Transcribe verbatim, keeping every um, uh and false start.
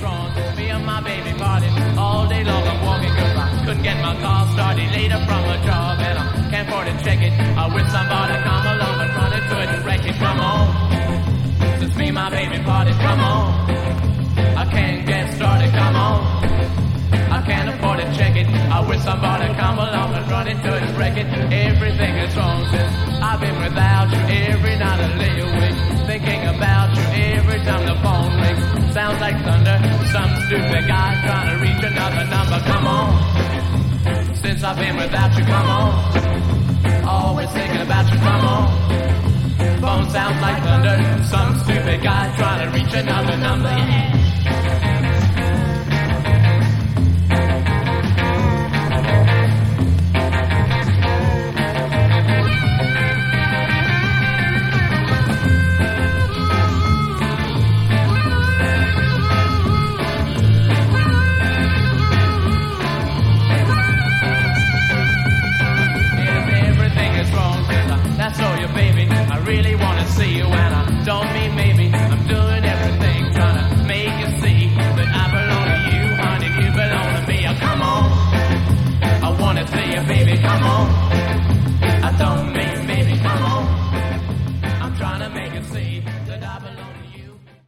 wrong. Me and my baby party all day long. I'm walking cause I couldn't get my car started later from a job and I can't afford to check it. I wish somebody come along and run into it and wreck it. Come on, since me and my baby party, come on. I can't get started, come on. I can't afford to check it. I wish somebody come along and run into it and wreck it. Everything is wrong since I've been without you. Every night I lay awake thinking about you. Every time the phone rings, sounds like thunder. Some stupid guy trying to reach another number. Come on, since I've been without you, come on. Always thinking about you, come on. Phone sounds like thunder. Some stupid guy trying to reach another number. Yeah. That's all you, baby. I really wanna see you, and I don't mean maybe. I'm doing everything trying to make you see that I belong to you, honey. You belong to me. Oh, come on, I wanna see you, baby. Come on.